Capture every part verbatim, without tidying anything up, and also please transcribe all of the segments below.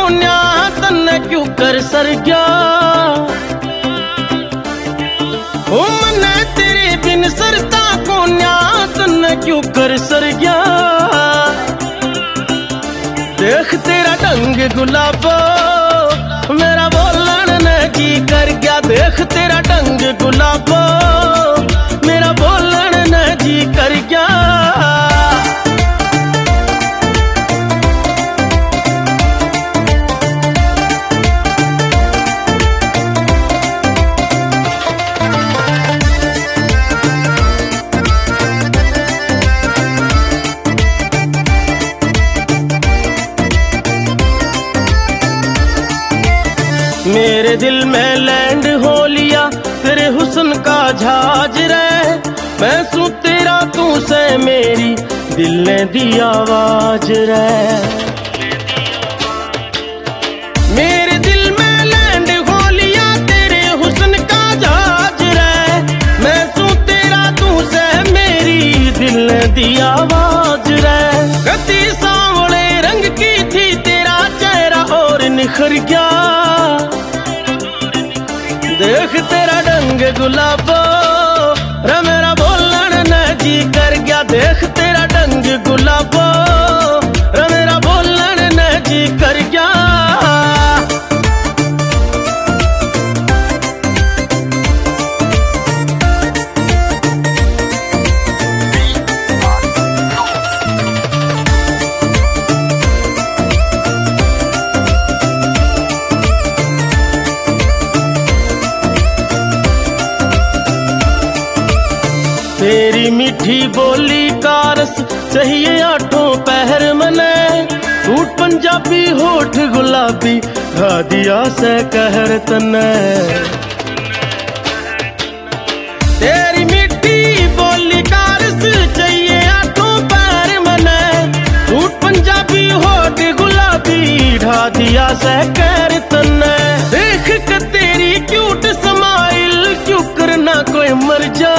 कोन्या तन्ने क्यों कर सर गया। ओ मन्ने तेरे बिन सरता कोन्या तन्ने क्यों कर सर गया। देख तेरा ढंग गुलाबो मेरा बोलन ने जी कर गया। देख तेरा ढंग गुलाबो मेरा बोलन ने जी कर गया। मेरे दिल में लैंड हो लिया तेरे हुस्न का जहाज रे। मैं सू तेरा तू से मेरी दिल ने दी आवाज रे। मेरे दिल में लैंड हो लिया तेरे हुस्न का जहाज रे। मैं सू तेरा तू से मेरी दिल ने दी आवाज रे। गति सांवले रंग की थी तेरा चेहरा और निखर गया। देख तेरा ढंग गुलाबो रे मेरा बोलन ने जी कर गया। देख तेरा ढंग गुलाबो रे मेरा बोलन ने जी कर गया। तेरी मीठी बोली का रस चाहिए आठों पहर मने। सूट पंजाबी होठ गुलाबी ढा दिया से कहर तने। तेरी मीठी बोली का रस चाहिए आठों पहर मने। सूट पंजाबी होठ गुलाबी ढा दिया से कहर तने। देख के तेरी क्यूट स्माइल क्यों करना कोई मर जा।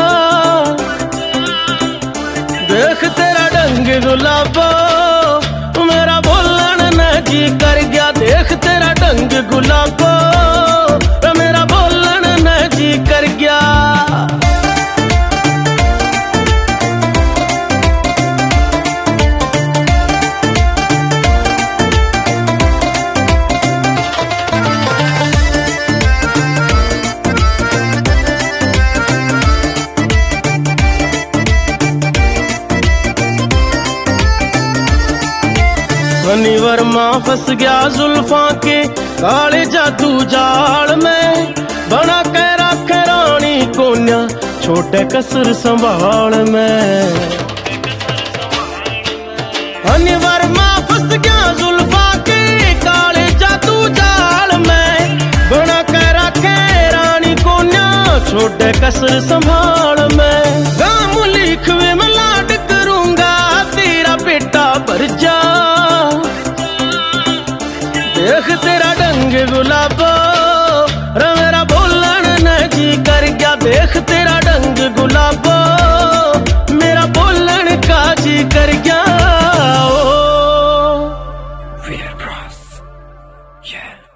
देख तेरा ढंग गुलाबो मेरा बोलन ने जी कर गया। देख तेरा ढंग गुलाबो मेरा बोलन ने जी कर गया। हनी वर्मा फंस गया जुल्फा के काले जादू जाल में। बना के रख रानी कोन्या छोटे कसर संभाल में। हनी वर्मा फंस गया जुल्फा के काले जादू जाल में। बना के रखे रानी कोन्या छोटे कसर संभाल में। गाम लिख वे मैं लाड करूंगा तेरा बेटा भर जा। देख तेरा ढंग गुलाबो रे मेरा बोलन ने जी कर गया। देख तेरा ढंग गुलाबो मेरा बोलन का जी कर गया। ओ, yeah.